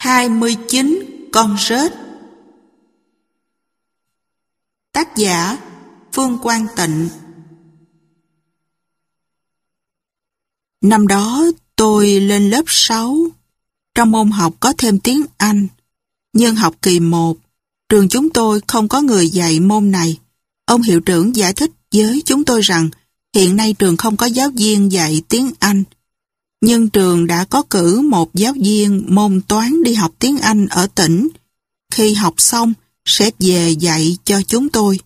29 con rết. Tác giả Phương Quang Tịnh. Năm đó tôi lên lớp 6. Trong môn học có thêm tiếng Anh. Nhưng học kỳ 1, trường chúng tôi không có người dạy môn này. Ông hiệu trưởng giải thích với chúng tôi rằng hiện nay trường không có giáo viên dạy tiếng Anh. Nhưng trường đã có cử một giáo viên môn toán đi học tiếng Anh ở tỉnh. Khi học xong, sẽ về dạy cho chúng tôi.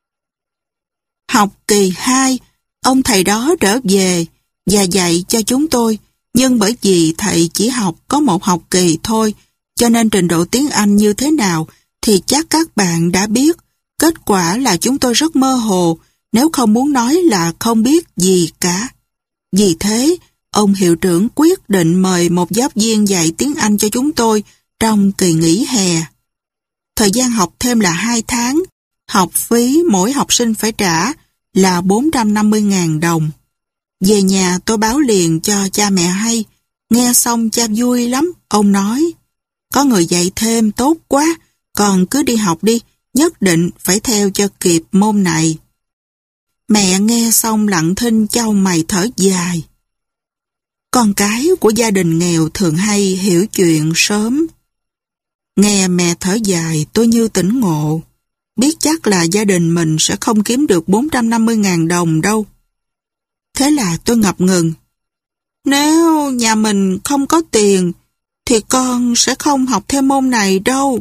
Học kỳ 2, ông thầy đó trở về và dạy cho chúng tôi. Nhưng bởi vì thầy chỉ học có một học kỳ thôi, cho nên trình độ tiếng Anh như thế nào thì chắc các bạn đã biết. Kết quả là chúng tôi rất mơ hồ, nếu không muốn nói là không biết gì cả. Vì thế, ông hiệu trưởng quyết định mời một giáo viên dạy tiếng Anh cho chúng tôi trong kỳ nghỉ hè. Thời gian học thêm là 2 tháng, học phí mỗi học sinh phải trả là 450.000 đồng. Về nhà tôi báo liền cho cha mẹ hay, nghe xong cha vui lắm, ông nói, có người dạy thêm tốt quá, còn cứ đi học đi, nhất định phải theo cho kịp môn này. Mẹ nghe xong lặng thinh chau mày thở dài. Con cái của gia đình nghèo thường hay hiểu chuyện sớm. Nghe mẹ thở dài tôi như tỉnh ngộ. Biết chắc là gia đình mình sẽ không kiếm được 450.000 đồng đâu. Thế là tôi ngập ngừng. Nếu nhà mình không có tiền, thì con sẽ không học thêm môn này đâu.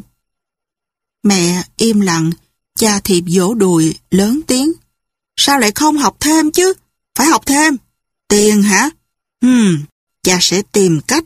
Mẹ im lặng, cha thì vỗ đùi lớn tiếng. Sao lại không học thêm chứ? Phải học thêm. Tiền hả? Cha sẽ tìm cách.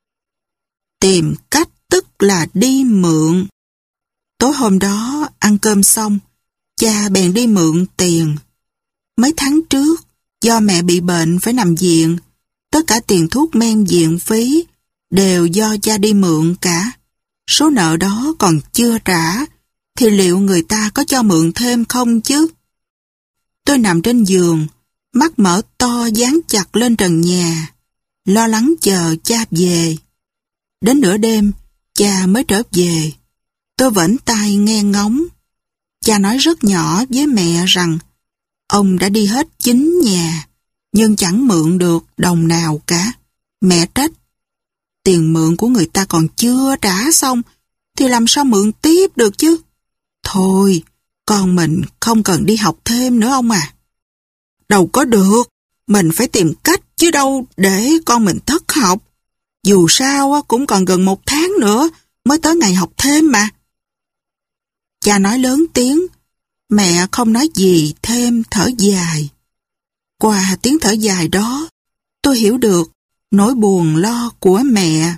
Tìm cách tức là đi mượn. Tối hôm đó ăn cơm xong, cha bèn đi mượn tiền. Mấy tháng trước, do mẹ bị bệnh phải nằm viện, tất cả tiền thuốc men viện phí đều do cha đi mượn cả. Số nợ đó còn chưa trả, thì liệu người ta có cho mượn thêm không chứ? Tôi nằm trên giường, mắt mở to dán chặt lên trần nhà, lo lắng chờ cha về. Đến nửa đêm, cha mới trở về. Tôi vẫn tai nghe ngóng. Cha nói rất nhỏ với mẹ rằng ông đã đi hết 9 nhà, nhưng chẳng mượn được đồng nào cả. Mẹ trách. Tiền mượn của người ta còn chưa trả xong, thì làm sao mượn tiếp được chứ? Thôi, con mình không cần đi học thêm nữa ông à. Đâu có được, mình phải tìm cách chứ đâu để con mình thất học. Dù sao cũng còn gần 1 tháng nữa mới tới ngày học thêm mà. Cha nói lớn tiếng, mẹ không nói gì thêm thở dài. Qua tiếng thở dài đó, tôi hiểu được nỗi buồn lo của mẹ.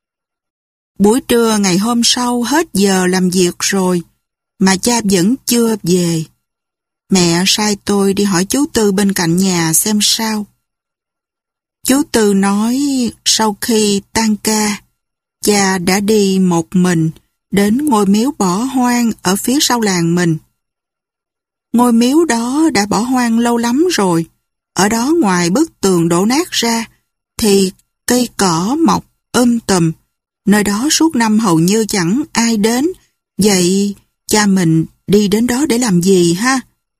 Buổi trưa ngày hôm sau hết giờ làm việc rồi, mà cha vẫn chưa về. Mẹ sai tôi đi hỏi chú Tư bên cạnh nhà xem sao. Chú Tư nói sau khi tan ca, cha đã đi một mình đến ngôi miếu bỏ hoang ở phía sau làng mình. Ngôi miếu đó đã bỏ hoang lâu lắm rồi. Ở đó ngoài bức tường đổ nát ra, thì cây cỏ mọc tùm. Nơi đó suốt năm hầu như chẳng ai đến. Vậy cha mình đi đến đó để làm gì ha?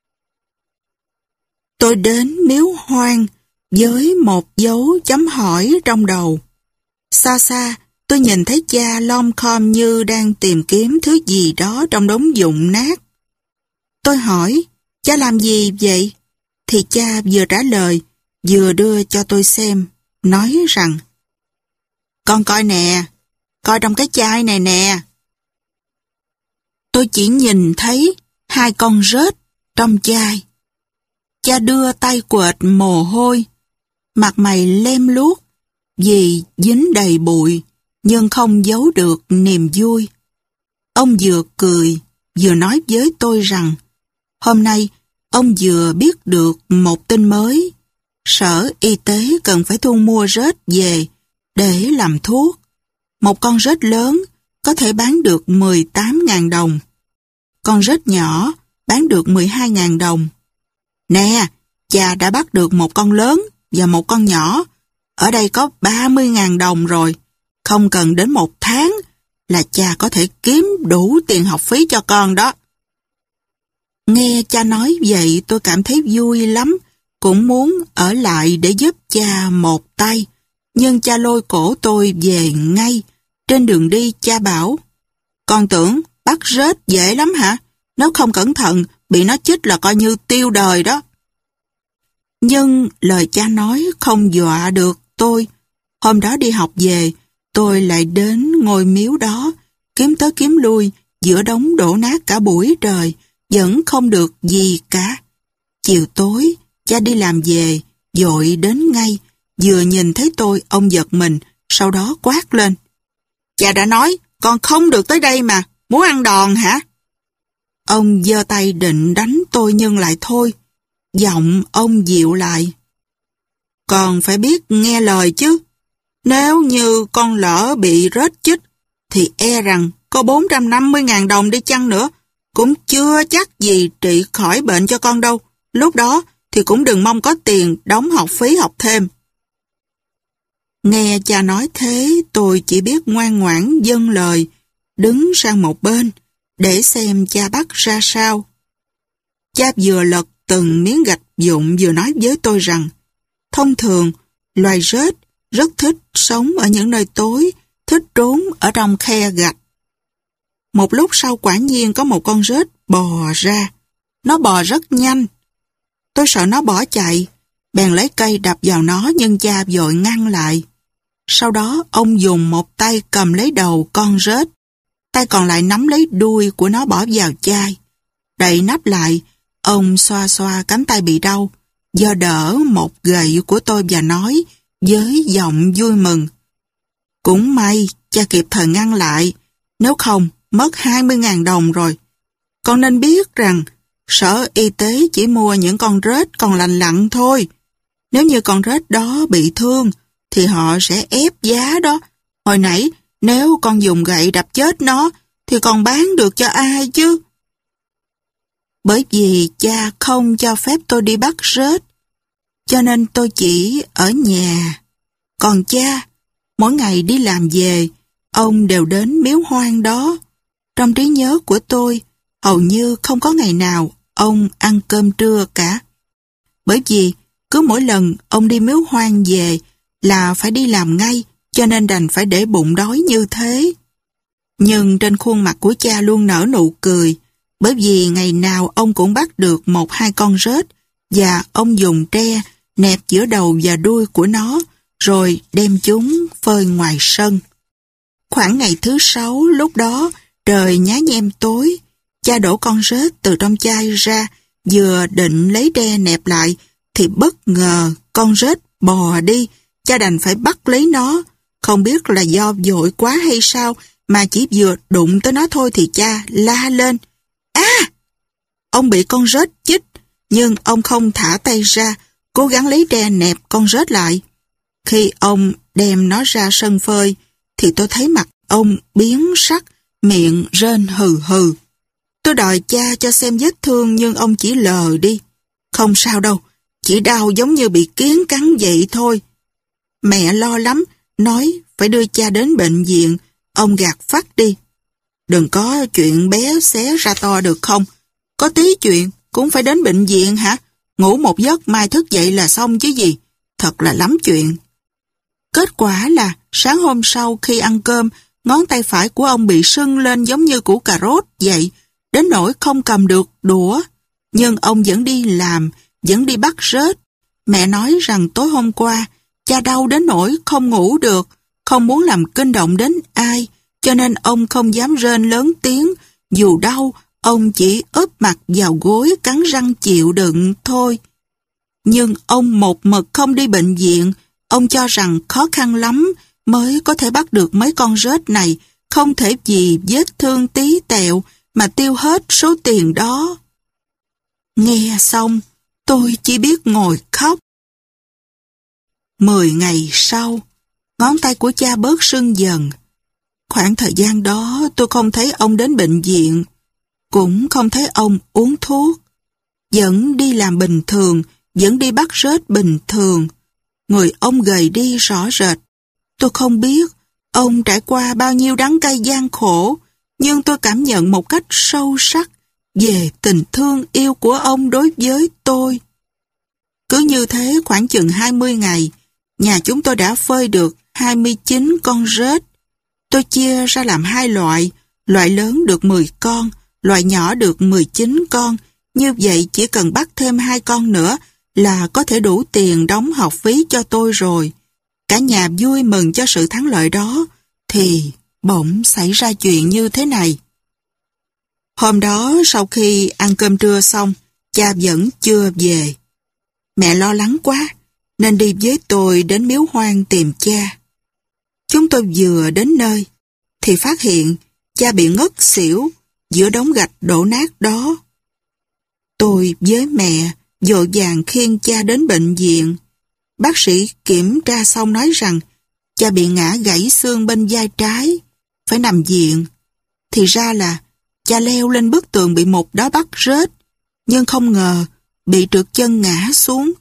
Tôi đến miếu hoang với một dấu chấm hỏi trong đầu. Xa xa, tôi nhìn thấy cha lom khom như đang tìm kiếm thứ gì đó trong đống vụn nát. Tôi hỏi, cha làm gì vậy? Thì cha vừa trả lời, vừa đưa cho tôi xem, nói rằng con coi nè, coi trong cái chai này nè. Tôi chỉ nhìn thấy 2 con rết trong chai. Cha đưa tay quệt mồ hôi, mặt mày lem luốc vì dính đầy bụi, nhưng không giấu được niềm vui. Ông vừa cười, vừa nói với tôi rằng hôm nay ông vừa biết được một tin mới. Sở y tế cần phải thu mua rết về để làm thuốc. Một con rết lớn có thể bán được 18.000 đồng. Con rết nhỏ bán được 12.000 đồng. Nè, cha đã bắt được một con lớn và một con nhỏ. Ở đây có 30.000 đồng rồi. Không cần đến 1 tháng là cha có thể kiếm đủ tiền học phí cho con đó. Nghe cha nói vậy tôi cảm thấy vui lắm, cũng muốn ở lại để giúp cha một tay. Nhưng cha lôi cổ tôi về ngay. Trên đường đi cha bảo, con tưởng bắt rết dễ lắm hả? Nếu không cẩn thận, bị nó chích là coi như tiêu đời đó. Nhưng lời cha nói không dọa được tôi. Hôm đó đi học về, tôi lại đến ngôi miếu đó, kiếm tới kiếm lui, giữa đống đổ nát cả buổi trời, vẫn không được gì cả. Chiều tối, cha đi làm về, vội đến ngay, vừa nhìn thấy tôi, ông giật mình, sau đó quát lên. Cha đã nói, con không được tới đây mà, muốn ăn đòn hả? Ông giơ tay định đánh tôi nhưng lại thôi. Giọng ông dịu lại. Con phải biết nghe lời chứ. Nếu như con lỡ bị rết chích, thì e rằng có 450.000 đồng đi chăng nữa, cũng chưa chắc gì trị khỏi bệnh cho con đâu. Lúc đó thì cũng đừng mong có tiền đóng học phí học thêm. Nghe cha nói thế, tôi chỉ biết ngoan ngoãn vâng lời, đứng sang một bên, để xem cha bắt ra sao. Cha vừa lật từng miếng gạch vụn vừa nói với tôi rằng, thông thường, loài rết rất thích sống ở những nơi tối, thích trốn ở trong khe gạch. Một lúc sau quả nhiên có một con rết bò ra. Nó bò rất nhanh. Tôi sợ nó bỏ chạy, bèn lấy cây đập vào nó nhưng cha vội ngăn lại. Sau đó ông dùng một tay cầm lấy đầu con rết, tay còn lại nắm lấy đuôi của nó bỏ vào chai. Đậy nắp lại, ông xoa xoa cánh tay bị đau, giơ đỡ một gậy của tôi và nói với giọng vui mừng. Cũng may cha kịp thời ngăn lại, nếu không mất 20.000 đồng rồi. Con nên biết rằng sở y tế chỉ mua những con rết còn lành lặn thôi. Nếu như con rết đó bị thương thì họ sẽ ép giá đó. Hồi nãy nếu con dùng gậy đập chết nó thì còn bán được cho ai chứ? Bởi vì cha không cho phép tôi đi bắt rết, cho nên tôi chỉ ở nhà. Còn cha, mỗi ngày đi làm về, ông đều đến miếu hoang đó. Trong trí nhớ của tôi, hầu như không có ngày nào ông ăn cơm trưa cả. Bởi vì cứ mỗi lần ông đi miếu hoang về là phải đi làm ngay, cho nên đành phải để bụng đói như thế. Nhưng trên khuôn mặt của cha luôn nở nụ cười, bởi vì ngày nào ông cũng bắt được 1-2 con rết và ông dùng tre nẹp giữa đầu và đuôi của nó, rồi đem chúng phơi ngoài sân. Khoảng ngày thứ 6 lúc đó, trời nhá nhem tối, cha đổ con rết từ trong chai ra, vừa định lấy tre nẹp lại, thì bất ngờ con rết bò đi, cha đành phải bắt lấy nó. Không biết là do vội quá hay sao, mà chỉ vừa đụng tới nó thôi thì cha la lên. Ông bị con rết chích, nhưng ông không thả tay ra, cố gắng lấy tre nẹp con rết lại. Khi ông đem nó ra sân phơi, thì tôi thấy mặt ông biến sắc, miệng rên hừ hừ. Tôi đòi cha cho xem vết thương nhưng ông chỉ lờ đi. Không sao đâu, chỉ đau giống như bị kiến cắn vậy thôi. Mẹ lo lắm, nói phải đưa cha đến bệnh viện, ông gạt phắt đi. Đừng có chuyện bé xé ra to được không? Có tí chuyện cũng phải đến bệnh viện hả? Ngủ một giấc mai thức dậy là xong chứ gì. Thật là lắm chuyện. Kết quả là sáng hôm sau khi ăn cơm, ngón tay phải của ông bị sưng lên giống như củ cà rốt vậy, đến nỗi không cầm được đũa. Nhưng ông vẫn đi làm, vẫn đi bắt rết. Mẹ nói rằng tối hôm qua, cha đau đến nỗi không ngủ được, không muốn làm kinh động đến ai, cho nên ông không dám rên lớn tiếng. Dù đau, ông chỉ úp mặt vào gối cắn răng chịu đựng thôi. Nhưng ông một mực không đi bệnh viện, ông cho rằng khó khăn lắm mới có thể bắt được mấy con rết này, không thể vì vết thương tí tẹo mà tiêu hết số tiền đó. Nghe xong, tôi chỉ biết ngồi khóc. 10 ngày sau, ngón tay của cha bớt sưng dần. Khoảng thời gian đó tôi không thấy ông đến bệnh viện, cũng không thấy ông uống thuốc. Vẫn đi làm bình thường, vẫn đi bắt rết bình thường. Người ông gầy đi rõ rệt. Tôi không biết Ông trải qua bao nhiêu đắng cay gian khổ, nhưng tôi cảm nhận một cách sâu sắc về tình thương yêu của ông đối với tôi. Cứ như thế khoảng chừng 20 ngày, nhà chúng tôi đã phơi được 29 con rết. Tôi chia ra làm hai loại, loại lớn được 10 con, loại nhỏ được 19 con. Như vậy chỉ cần bắt thêm 2 con nữa là có thể đủ tiền đóng học phí cho tôi rồi. Cả nhà vui mừng cho sự thắng lợi đó, thì bỗng xảy ra chuyện như thế này. Hôm đó sau khi ăn cơm trưa xong, cha vẫn chưa về. Mẹ lo lắng quá, nên đi với tôi đến miếu hoang tìm cha. Chúng tôi vừa đến nơi, thì phát hiện cha bị ngất xỉu giữa đống gạch đổ nát đó. Tôi với mẹ vội vàng khiêng cha đến bệnh viện. Bác sĩ kiểm tra xong nói rằng cha bị ngã gãy xương bên vai trái, phải nằm viện. Thì ra là cha leo lên bức tường bị một đá bắt rết, nhưng không ngờ bị trượt chân ngã xuống.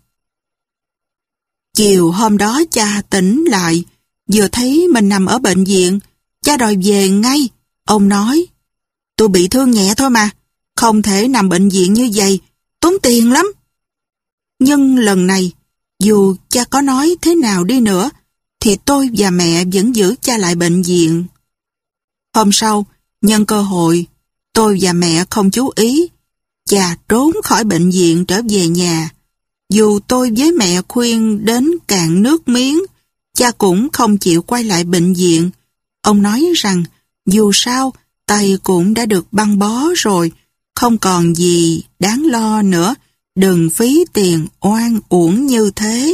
Chiều hôm đó cha tỉnh lại, vừa thấy mình nằm ở bệnh viện, cha đòi về ngay. Ông nói, tôi bị thương nhẹ thôi mà, không thể nằm bệnh viện như vậy, tốn tiền lắm. Nhưng lần này, dù cha có nói thế nào đi nữa, thì tôi và mẹ vẫn giữ cha lại bệnh viện. Hôm sau, nhân cơ hội, tôi và mẹ không chú ý, cha trốn khỏi bệnh viện trở về nhà. Dù tôi với mẹ khuyên đến cạn nước miếng, cha cũng không chịu quay lại bệnh viện. Ông nói rằng, dù sao, tay cũng đã được băng bó rồi, không còn gì đáng lo nữa, đừng phí tiền oan uổng như thế.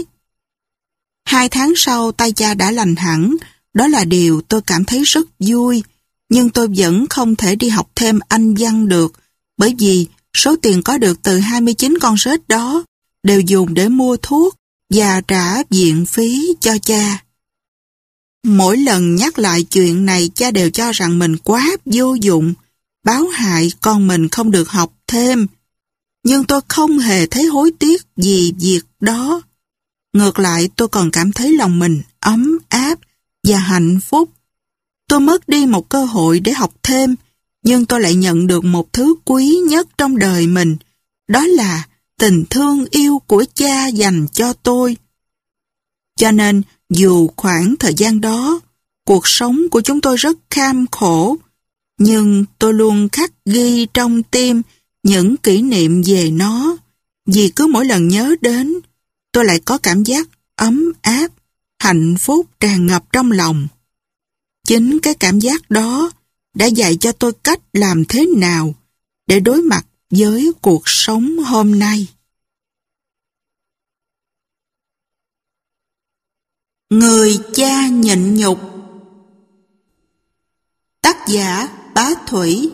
2 tháng sau tay cha đã lành hẳn, đó là điều tôi cảm thấy rất vui, nhưng tôi vẫn không thể đi học thêm Anh văn được, bởi vì số tiền có được từ 29 con rết đó đều dùng để mua thuốc và trả viện phí cho cha. Mỗi lần nhắc lại chuyện này, cha đều cho rằng mình quá vô dụng, báo hại con mình không được học thêm. Nhưng tôi không hề thấy hối tiếc vì việc đó. Ngược lại, tôi còn cảm thấy lòng mình ấm áp và hạnh phúc. Tôi mất đi một cơ hội để học thêm, nhưng tôi lại nhận được một thứ quý nhất trong đời mình, đó là tình thương yêu của cha dành cho tôi. Cho nên, dù khoảng thời gian đó, cuộc sống của chúng tôi rất kham khổ, nhưng tôi luôn khắc ghi trong tim những kỷ niệm về nó, vì cứ mỗi lần nhớ đến, tôi lại có cảm giác ấm áp, hạnh phúc tràn ngập trong lòng. Chính cái cảm giác đó đã dạy cho tôi cách làm thế nào để đối mặt với cuộc sống hôm nay. Người cha nhịn nhục. Tác giả Bá Thủy.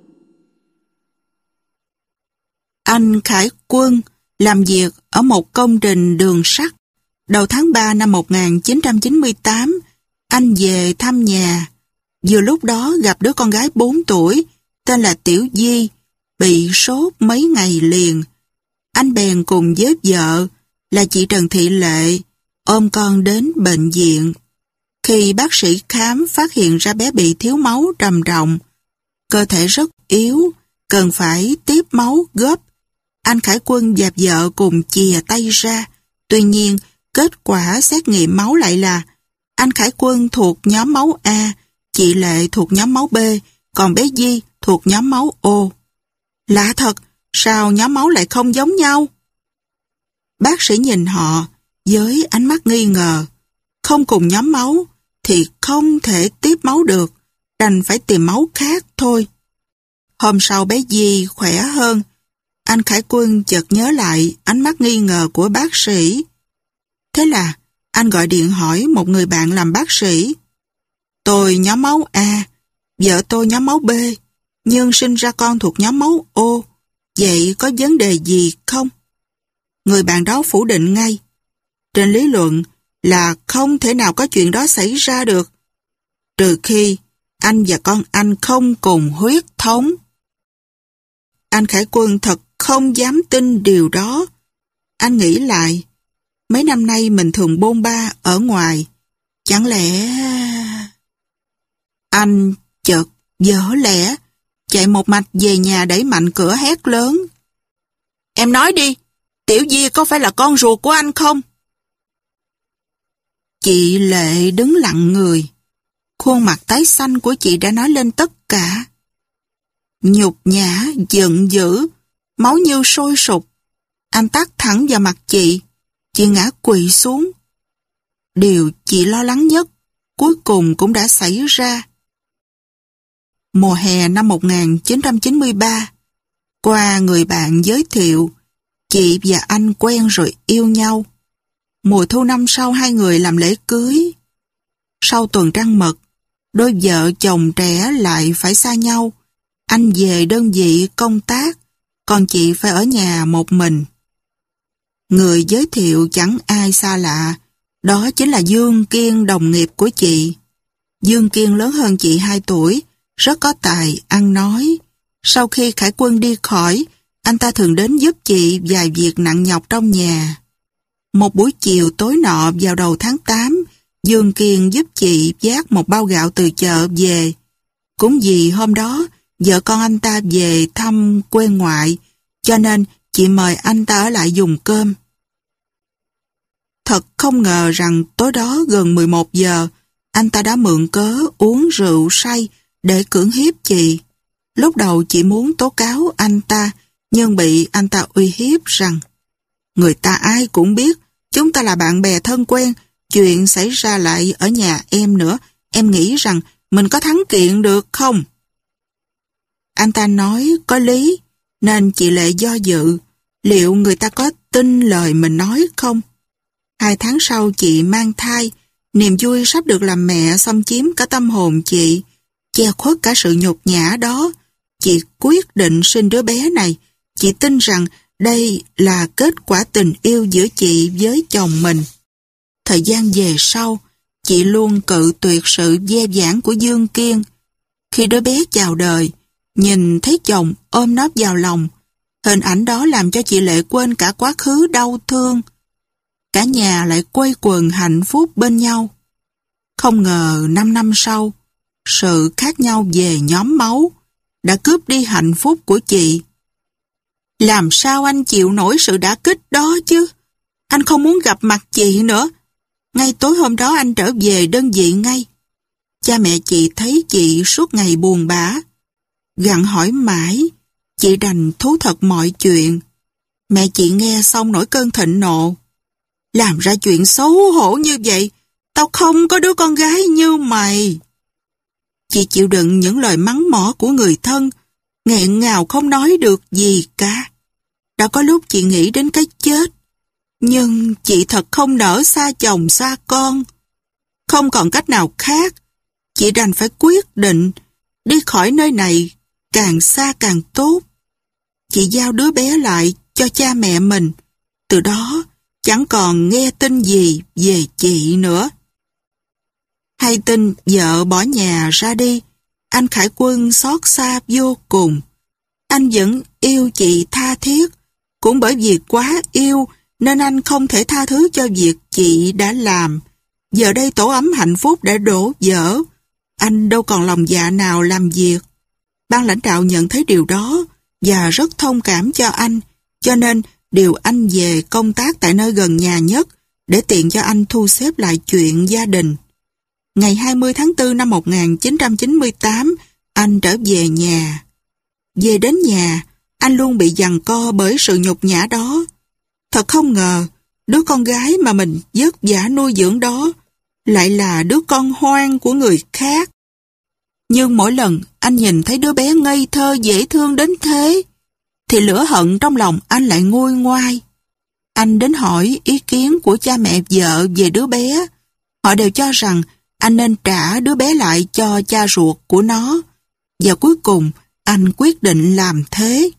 Anh Khải Quân làm việc ở một công trình đường sắt. Đầu tháng 3 năm 1998, anh về thăm nhà. Vừa lúc đó gặp đứa con gái 4 tuổi, tên là Tiểu Di, bị sốt mấy ngày liền. Anh bèn cùng với vợ là chị Trần Thị Lệ ôm con đến bệnh viện. Khi bác sĩ khám phát hiện ra bé bị thiếu máu trầm trọng, cơ thể rất yếu, cần phải tiếp máu gấp. Anh Khải Quân và vợ cùng chìa tay ra. Tuy nhiên, kết quả xét nghiệm máu lại là anh Khải Quân thuộc nhóm máu A, chị Lệ thuộc nhóm máu B, còn bé Di thuộc nhóm máu O. Lạ thật, sao nhóm máu lại không giống nhau? Bác sĩ nhìn họ với ánh mắt nghi ngờ. Không cùng nhóm máu thì không thể tiếp máu được, đành phải tìm máu khác thôi. Hôm sau bé Di khỏe hơn. Anh Khải Quân chợt nhớ lại ánh mắt nghi ngờ của bác sĩ. Thế là anh gọi điện hỏi một người bạn làm bác sĩ. Tôi nhóm máu A, vợ tôi nhóm máu B, nhưng sinh ra con thuộc nhóm máu O. Vậy có vấn đề gì không? Người bạn đó phủ định ngay. Trên lý luận là không thể nào có chuyện đó xảy ra được, trừ khi anh và con anh không cùng huyết thống. Anh Khải Quân thật không dám tin điều đó. Anh nghĩ lại, mấy năm nay mình thường bôn ba ở ngoài. Chẳng lẽ... Anh chợt dở lẽ, chạy một mạch về nhà đẩy mạnh cửa hét lớn. Em nói đi, Tiểu Di có phải là con ruột của anh không? Chị Lệ đứng lặng người. Khuôn mặt tái xanh của chị đã nói lên tất cả. Nhục nhã, giận dữ, máu như sôi sục. Anh tát thẳng vào mặt chị ngã quỵ xuống. Điều chị lo lắng nhất cuối cùng cũng đã xảy ra. Mùa hè năm 1993, qua người bạn giới thiệu, chị và anh quen rồi yêu nhau. Mùa thu năm sau hai người làm lễ cưới. Sau tuần trăng mật, đôi vợ chồng trẻ lại phải xa nhau. Anh về đơn vị công tác, còn chị phải ở nhà một mình. Người giới thiệu chẳng ai xa lạ, đó chính là Dương Kiên, đồng nghiệp của chị. Dương Kiên lớn hơn chị 2 tuổi, rất có tài ăn nói. Sau khi Khải Quân đi khỏi, anh ta thường đến giúp chị vài việc nặng nhọc trong nhà. Một buổi chiều tối nọ vào đầu tháng 8, Dương Kiên giúp chị vác một bao gạo từ chợ về. Cũng vì hôm đó, vợ con anh ta về thăm quê ngoại, cho nên chị mời anh ta ở lại dùng cơm. Thật không ngờ rằng tối đó gần 11 giờ, anh ta đã mượn cớ uống rượu say để cưỡng hiếp chị. Lúc đầu chị muốn tố cáo anh ta, nhưng bị anh ta uy hiếp rằng người ta ai cũng biết, chúng ta là bạn bè thân quen, chuyện xảy ra lại ở nhà em nữa, em nghĩ rằng mình có thắng kiện được không? Anh ta nói có lý, nên chị Lệ do dự, liệu người ta có tin lời mình nói không? 2 tháng sau chị mang thai, niềm vui sắp được làm mẹ xâm chiếm cả tâm hồn chị, che khuất cả sự nhục nhã đó. Chị quyết định sinh đứa bé này. Chị tin rằng đây là kết quả tình yêu giữa chị với chồng mình. Thời gian về sau, chị luôn cự tuyệt sự ve vãn của Dương Kiên. Khi đứa bé chào đời, nhìn thấy chồng ôm nó vào lòng, hình ảnh đó làm cho chị Lệ quên cả quá khứ đau thương. Cả nhà lại quây quần hạnh phúc bên nhau. Không ngờ 5 năm sau, sự khác nhau về nhóm máu đã cướp đi hạnh phúc của chị. Làm sao anh chịu nổi sự đả kích đó chứ? Anh không muốn gặp mặt chị nữa. Ngay tối hôm đó anh trở về đơn vị ngay. Cha mẹ chị thấy chị suốt ngày buồn bã. Gặng hỏi mãi, chị đành thú thật mọi chuyện. Mẹ chị nghe xong nổi cơn thịnh nộ. Làm ra chuyện xấu hổ như vậy, tao không có đứa con gái như mày. Chị chịu đựng những lời mắng mỏ của người thân, nghẹn ngào không nói được gì cả. Đã có lúc chị nghĩ đến cái chết, nhưng chị thật không nỡ xa chồng xa con. Không còn cách nào khác, chị đành phải quyết định đi khỏi nơi này càng xa càng tốt. Chị giao đứa bé lại cho cha mẹ mình, từ đó chẳng còn nghe tin gì về chị nữa. Hay tin vợ bỏ nhà ra đi, anh Khải Quân xót xa vô cùng. Anh vẫn yêu chị tha thiết, cũng bởi vì quá yêu nên anh không thể tha thứ cho việc chị đã làm. Giờ đây tổ ấm hạnh phúc đã đổ vỡ, anh đâu còn lòng dạ nào làm việc. Ban lãnh đạo nhận thấy điều đó và rất thông cảm cho anh, cho nên điều anh về công tác tại nơi gần nhà nhất để tiện cho anh thu xếp lại chuyện gia đình. Ngày 20 tháng 4 năm 1998, anh trở về nhà. Về đến nhà, anh luôn bị giằng co bởi sự nhục nhã đó. Thật không ngờ, đứa con gái mà mình vất vả nuôi dưỡng đó lại là đứa con hoang của người khác. Nhưng mỗi lần anh nhìn thấy đứa bé ngây thơ dễ thương đến thế, thì lửa hận trong lòng anh lại nguôi ngoai. Anh đến hỏi ý kiến của cha mẹ vợ về đứa bé. Họ đều cho rằng anh nên trả đứa bé lại cho cha ruột của nó. Và cuối cùng, anh quyết định làm thế.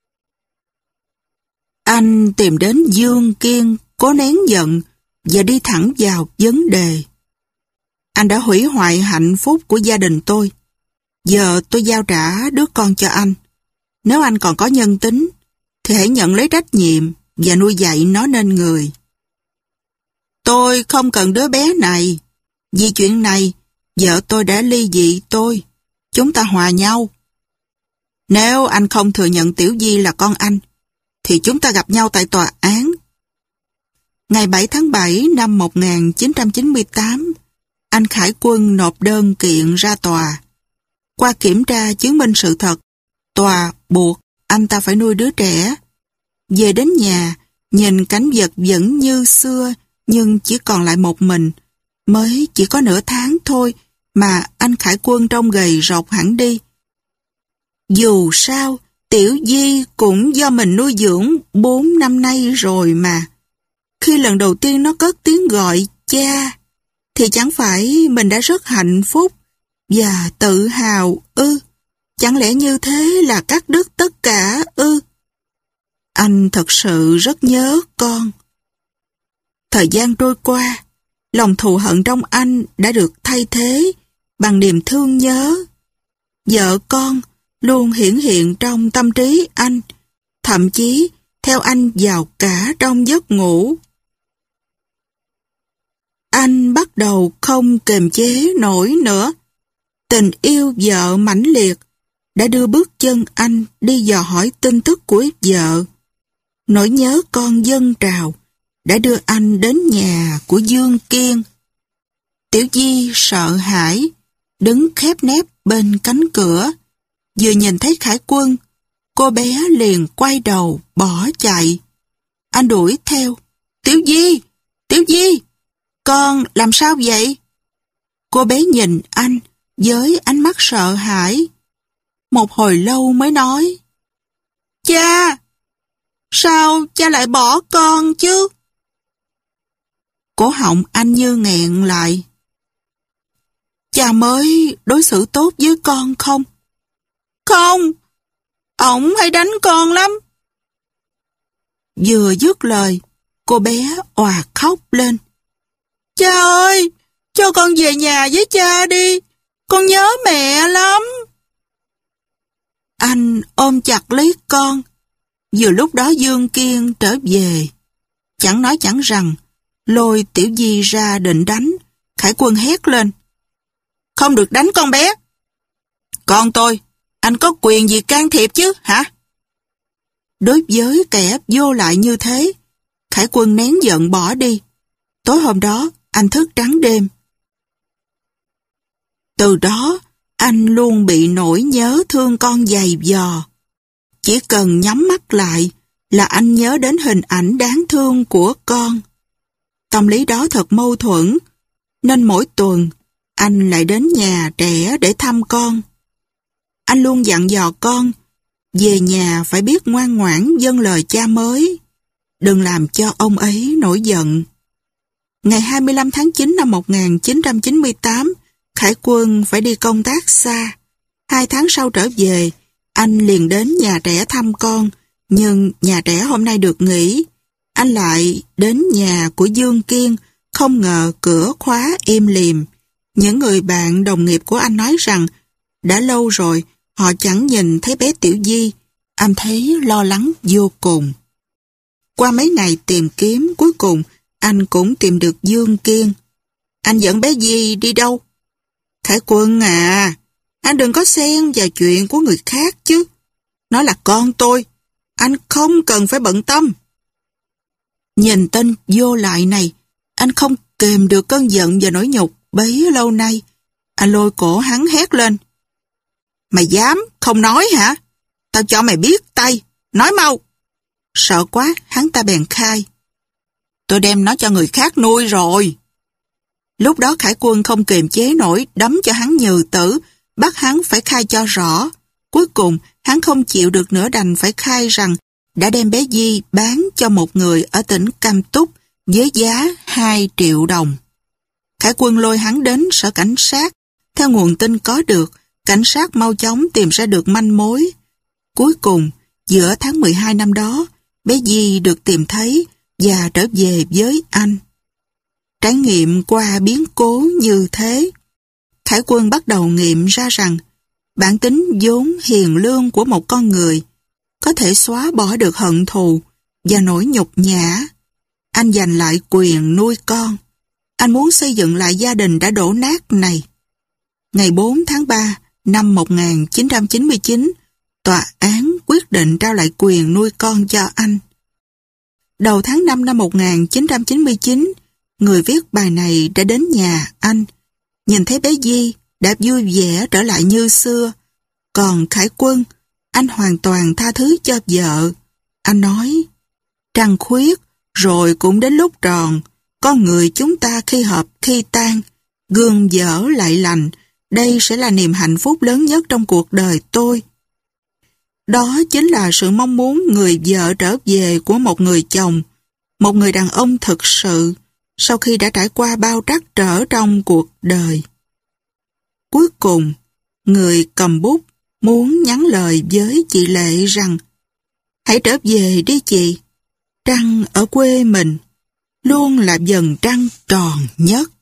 Anh tìm đến Dương Kiên, cố nén giận và đi thẳng vào vấn đề. Anh đã hủy hoại hạnh phúc của gia đình tôi. Giờ tôi giao trả đứa con cho anh. Nếu anh còn có nhân tính, thì hãy nhận lấy trách nhiệm và nuôi dạy nó nên người. Tôi không cần đứa bé này. Vì chuyện này, Vợ tôi đã ly dị tôi. Chúng ta hòa nhau. Nếu anh không thừa nhận Tiểu Di là con anh, thì chúng ta gặp nhau tại tòa án. Ngày 7 tháng 7 năm 1998, anh Khải Quân nộp đơn kiện ra tòa. Qua kiểm tra chứng minh sự thật, tòa buộc anh ta phải nuôi đứa trẻ. Về đến nhà, nhìn cảnh vật vẫn như xưa, nhưng chỉ còn lại một mình. Mới chỉ có nửa tháng thôi mà anh Khải Quân trông gầy rộc hẳn đi. Dù sao, Tiểu Di cũng do mình nuôi dưỡng 4 năm nay rồi mà. Khi lần đầu tiên nó cất tiếng gọi cha, thì chẳng phải mình đã rất hạnh phúc và tự hào ư? Chẳng lẽ như thế là cắt đứt tất cả ư? Anh thật sự rất nhớ con. Thời gian trôi qua, lòng thù hận trong anh đã được thay thế bằng niềm thương nhớ. Vợ con luôn hiển hiện trong tâm trí anh, thậm chí theo anh vào cả trong giấc ngủ. Anh bắt đầu không kiềm chế nổi nữa. Tình yêu vợ mãnh liệt đã đưa bước chân anh đi dò hỏi tin tức của vợ. Nỗi nhớ con dâng trào đã đưa anh đến nhà của Dương Kiên. Tiểu Di sợ hãi, đứng khép nép bên cánh cửa. Vừa nhìn thấy Khải Quân, cô bé liền quay đầu bỏ chạy. Anh đuổi theo. Tiểu Di! Tiểu Di! Con làm sao vậy? Cô bé nhìn anh với ánh mắt sợ hãi. Một hồi lâu mới nói: Cha! Sao cha lại bỏ con chứ? Cổ họng anh như nghẹn lại. Cha mới đối xử tốt với con không? Không! Ổng hay đánh con lắm. Vừa dứt lời, cô bé òa khóc lên. Cha ơi! Cho con về nhà với cha đi! Con nhớ mẹ lắm! Anh ôm chặt lấy con. Vừa lúc đó Dương Kiên trở về. Chẳng nói chẳng rằng, lôi Tiểu Di ra định đánh. Khải Quân hét lên: Không được đánh con bé! Con tôi, anh có quyền gì can thiệp chứ hả? Đối với kẻ vô lại như thế, Khải Quân nén giận bỏ đi. Tối hôm đó, anh thức trắng đêm. Từ đó, anh luôn bị nỗi nhớ thương con dày vò. Chỉ cần nhắm mắt lại là anh nhớ đến hình ảnh đáng thương của con. Tâm lý đó thật mâu thuẫn, nên mỗi tuần anh lại đến nhà trẻ để thăm con. Anh luôn dặn dò con, về nhà phải biết ngoan ngoãn vâng lời cha mới, đừng làm cho ông ấy nổi giận. Ngày 25 tháng 9 năm 1998, Khải Quân phải đi công tác xa. 2 tháng sau trở về, anh liền đến nhà trẻ thăm con, nhưng nhà trẻ hôm nay được nghỉ. Anh lại đến nhà của Dương Kiên, không ngờ cửa khóa im lìm. Những người bạn đồng nghiệp của anh nói rằng đã lâu rồi họ chẳng nhìn thấy bé Tiểu Di. Anh thấy lo lắng vô cùng. Qua mấy ngày tìm kiếm, cuối cùng anh cũng tìm được Dương Kiên. Anh dẫn bé Di đi đâu? Khải Quân à, anh đừng có xen vào chuyện của người khác chứ. Nó là con tôi, anh không cần phải bận tâm. Nhìn tên vô lại này, anh không kềm được cơn giận và nỗi nhục bấy lâu nay. Anh lôi cổ hắn hét lên: Mày dám không nói hả? Tao cho mày biết tay, nói mau. Sợ quá, hắn ta bèn khai: Tôi đem nó cho người khác nuôi rồi. Lúc đó Khải Quân không kiềm chế nổi, đấm cho hắn nhừ tử, bắt hắn phải khai cho rõ. Cuối cùng, hắn không chịu được nữa đành phải khai rằng đã đem bé Di bán cho một người ở tỉnh Cam Túc với giá 2 triệu đồng. Khải Quân lôi hắn đến sở cảnh sát. Theo nguồn tin có được, cảnh sát mau chóng tìm ra được manh mối. Cuối cùng, giữa tháng 12 năm đó, bé Di được tìm thấy và trở về với anh. Trải nghiệm qua biến cố như thế, Khải Quân bắt đầu nghiệm ra rằng bản tính vốn hiền lương của một con người có thể xóa bỏ được hận thù và nỗi nhục nhã. Anh giành lại quyền nuôi con. Anh muốn xây dựng lại gia đình đã đổ nát này. ngày 4 tháng 3 năm 1999, tòa án quyết định trao lại quyền nuôi con cho anh. Đầu tháng 5 năm 1999, người viết bài này đã đến nhà anh. Nhìn thấy bé Di đã vui vẻ trở lại như xưa. Còn Khải Quân, anh hoàn toàn tha thứ cho vợ. Anh nói, trăng khuyết, rồi cũng đến lúc tròn. Con người chúng ta khi hợp khi tan, gương dở lại lành. Đây sẽ là niềm hạnh phúc lớn nhất trong cuộc đời tôi. Đó chính là sự mong muốn người vợ trở về của một người chồng, một người đàn ông thực sự, sau khi đã trải qua bao trắc trở trong cuộc đời. Cuối cùng, người cầm bút muốn nhắn lời với chị Lệ rằng, hãy trở về đi chị, trăng ở quê mình luôn là dần trăng tròn nhất.